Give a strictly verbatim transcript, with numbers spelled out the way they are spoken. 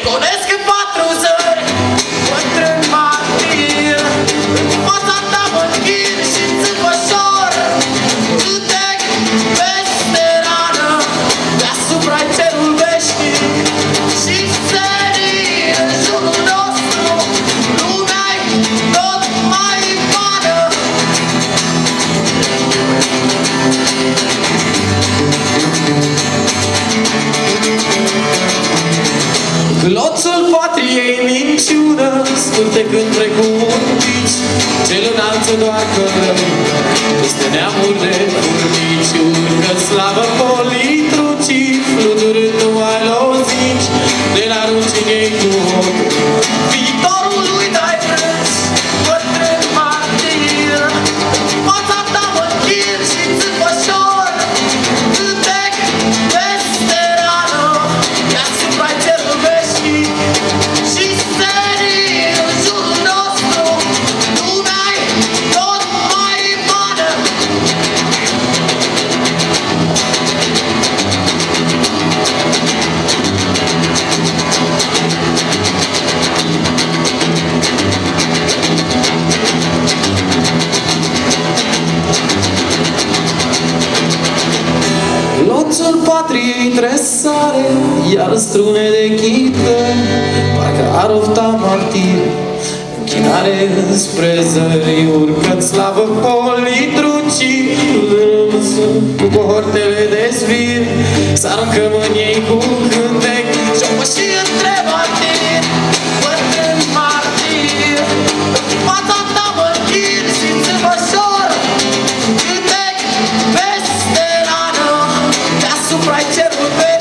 gonesc în patru zări, bătrân martir. În fața ta mă închid și țâfășor, cântec peste rană, deasupra cerul veșnic. Și serii în jurul nostru, lumea-i tot mai vană. Gloțul patriei minciună, scântecând precum un bici, ce-l înalță doar cărări peste neamuri de furnici. Urcă slavă politrucii, fluturând numai lozici, de la rucinei cu ochi. Viitorul lui dai preț, bătrân martir. În fața ta mă închid și țâfășor, cântec peste rană, deasupra cerul veșnic. Și serii în jurul nostru, lumea-i tot mai vană. Gloțul patriei tresare, iar strune de chită, parcă ar ofta martir. Închinare înspre zări, urcă-n slavă politrucii, cu cohortele de zvir, s-aruncăm în ei cu cântec și-o păși între martiri. Bătrân martir, în fața ta mă închid și țâfășor, cântec peste rană, deasupra cerul veșnic.